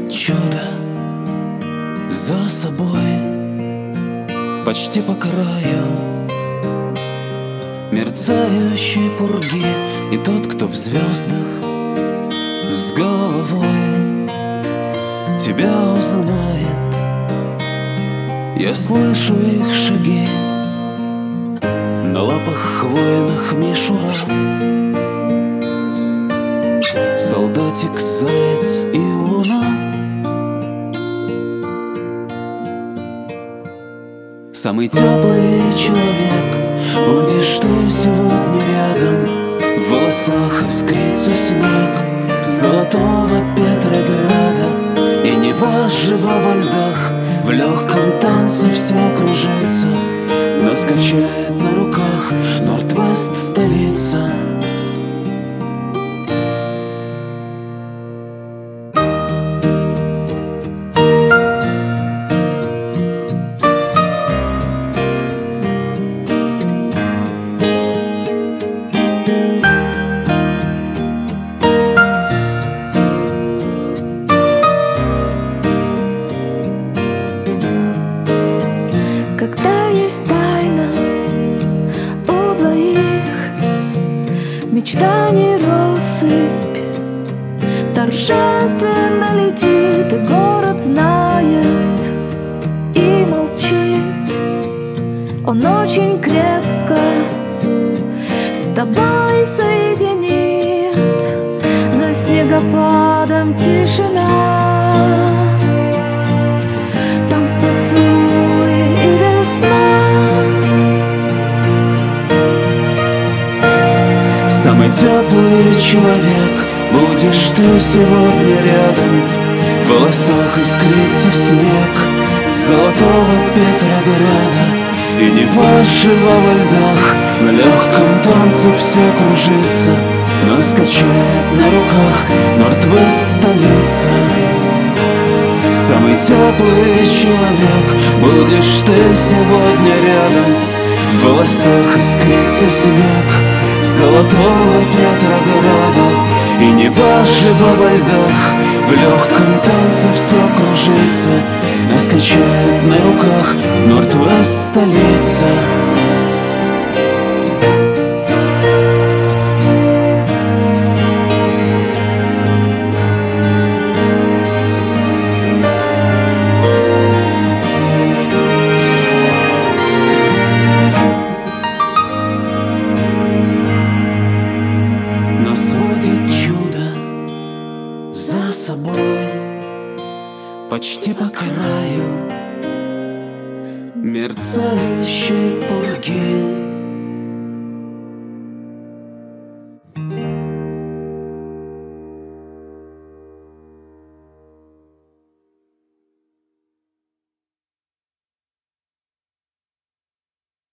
чудо за собой, почти по краю мерцающей пурги. И тот, кто в звездах с головой тебя узнает. Я слышу их шаги на лапах хвойных мишура. Солдатик, заяц и луна. Самый теплый человек будешь ты сегодня рядом. В волосах искрится снег золотого Петрограда. И Нева жива во льдах, в легком танце все кружится. Нас качает на руках Норд-Вест, столица. Когда есть тайна у двоих, мечтаний россыпь торжественно летит, и город знает и молчит. Он очень крепко с тобой соединит. За снегопадом тишина, там поцелуй и весна. Самый теплый человек будешь ты сегодня рядом. В волосах искрится снег золотого Петрограда. И Нева жива во льдах, на легком танце все кружится. Нас качает на руках Норд-Вест, столица. Самый теплый человек будешь ты сегодня рядом. В волосах искрится снег золотого Петрограда. И Нева жива во льдах, в легком танце все кружится. Нас качает на руках Норд-Вест, столица. Нас водит чудо за собой, почти по краю мерцающей пурги.